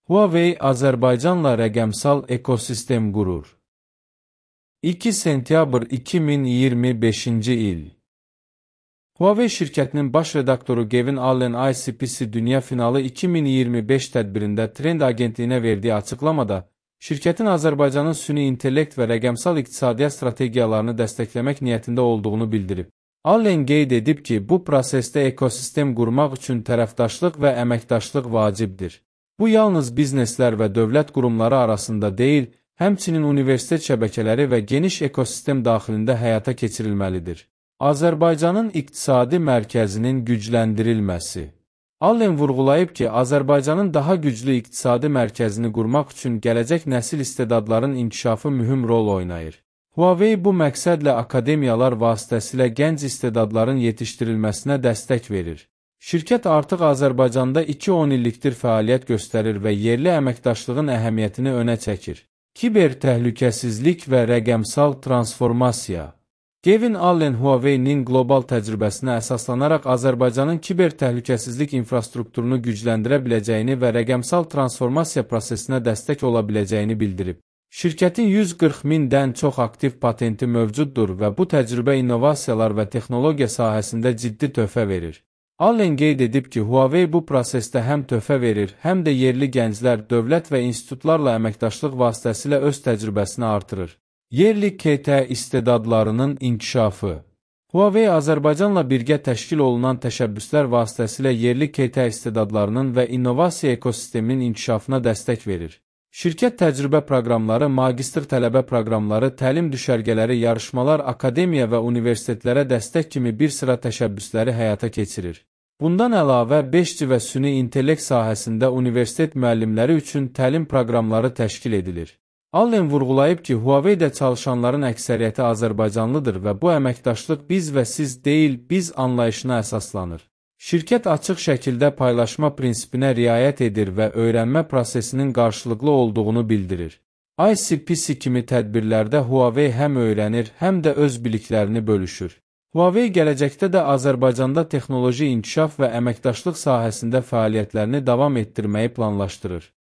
Huawei Azərbaycanla rəqəmsal ekosistem qurur. 2 sentyabr 2025-ci il. Huawei şirkətinin baş redaktoru Gavin Allen ICPC Dünya Finalı 2025 tədbirində Trend agentliyinə verdiyi açıqlamada, şirkətin Azərbaycanın süni intellekt və rəqəmsal iqtisadiyyat strategiyalarını dəstəkləmək niyyətində olduğunu bildirib. Allen qeyd edib ki, bu prosesdə ekosistem qurmaq üçün tərəfdaşlıq və əməkdaşlıq vacibdir. Bu yalnız bizneslər və dövlət qurumları arasında deyil, həmçinin universitet şəbəkələri və geniş ekosistem daxilində həyata keçirilməlidir. Azərbaycanın iqtisadi mərkəzinin gücləndirilməsi. Allen vurğulayıb ki, Azərbaycanın daha güclü iqtisadi mərkəzini qurmaq üçün gələcək nəsil istedadların inkişafı mühüm rol oynayır. Huawei bu məqsədlə akademiyalar vasitəsilə gənc istedadların yetişdirilməsinə dəstək verir. Şirkət artıq Azərbaycanda 2-10 illikdir fəaliyyət göstərir və yerli əməkdaşlığın əhəmiyyətini önə çəkir. Kiber təhlükəsizlik və rəqəmsal transformasiya. Gavin Allen Huawei-nin qlobal təcrübəsinə əsaslanaraq Azərbaycanın kiber təhlükəsizlik infrastrukturunu gücləndirə biləcəyini və rəqəmsal transformasiya prosesinə dəstək ola biləcəyini bildirib. Şirkətin 140 mindən çox aktiv patenti mövcuddur və bu təcrübə innovasiyalar və texnologiya sahəsində ciddi töhfə verir. Allen qeyd edib ki, Huawei bu prosesdə həm töhfə verir, həm də yerli gənclər, dövlət və institutlarla əməkdaşlıq vasitəsilə öz təcrübəsini artırır. Yerli KT istedadlarının inkişafı. Huawei Azərbaycanla birgə təşkil olunan təşəbbüslər vasitəsilə yerli KT istedadlarının və innovasiya ekosisteminin inkişafına dəstək verir. Şirkət təcrübə proqramları, magistr tələbə proqramları, təlim düşərgələri, yarışmalar, akademiya və universitetlərə dəstək kimi bir sıra təşəbbüsləri həyata keçirir. Bundan əlavə, 5G və süni intellekt sahəsində universitet müəllimləri üçün təlim proqramları təşkil edilir. Allen vurğulayıb ki, Huawei-də çalışanların əksəriyyəti Azərbaycanlıdır və bu əməkdaşlıq biz və siz deyil, biz anlayışına əsaslanır. Şirkət açıq şəkildə paylaşma prinsipinə riayət edir və öyrənmə prosesinin qarşılıqlı olduğunu bildirir. ICPC kimi tədbirlərdə Huawei həm öyrənir, həm də öz biliklərini bölüşür. Huawei gələcəkdə də Azərbaycanda texnoloji inkişaf və əməkdaşlıq sahəsində fəaliyyətlərini davam etdirməyi planlaşdırır.